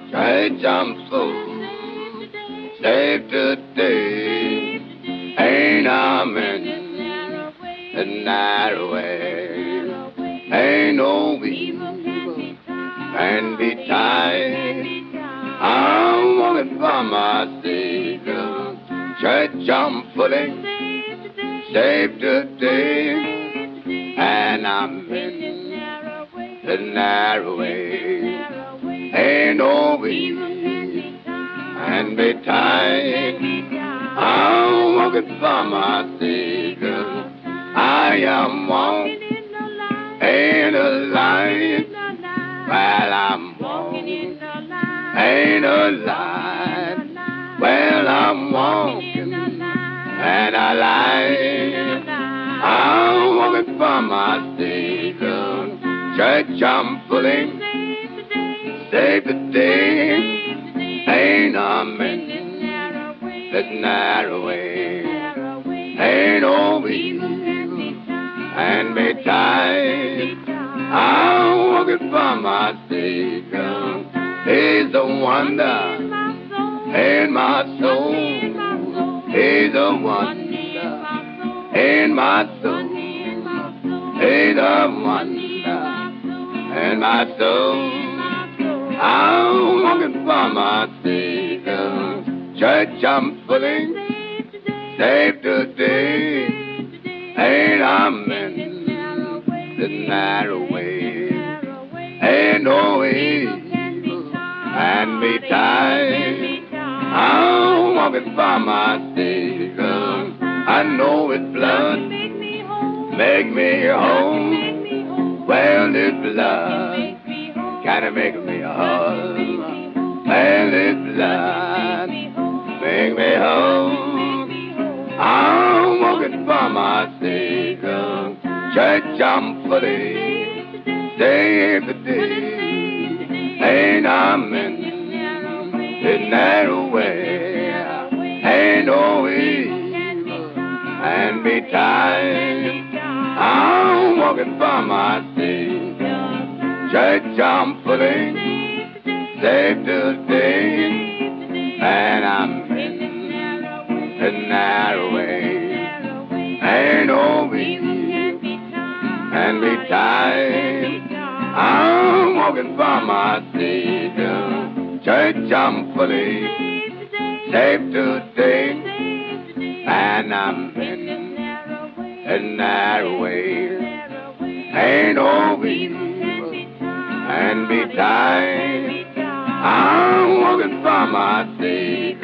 Church I'm full, saved today, ain't I'm in the narrow way. Ain't no evil can be tied. I'm walking by my Savior. Church I'm fully saved today, and I'm in the narrow way. Ain't no evil can be tied. I'm walking by my Savior. I am walking in the light. Well, I'm walking ain't a lie. Well, I'm walking and I lie. I'm walking by my Savior. Church I'm fully saved today. Ain't I'm in this narrow way. Ain't no evil and be tied. I'm walking by my Savior. He's a wonder in my soul. He's a wonder in my soul. He's a wonder in my soul. I'm walking by my Savior. Church I'm fully saved today. Ain't I'm in the narrow way. Ain't no evil and be tied. I'm walking by my Savior. I know His blood make me whole. Well, His blood kinda make me whole. Well, His blood make me whole. I'm walking by my Savior. Church I'm fully saved today. Ain't I'm in the narrow way. Ain't no evil and be tied. I'm walking by my Savior. Church I'm fully saved today. And I'm in the narrow way. Ain't no evil and be tied. I'm walking by my Savior. Church I'm fully saved today, and I'm in a narrow way. Ain't no evil and be tied. I'm walking by my Savior.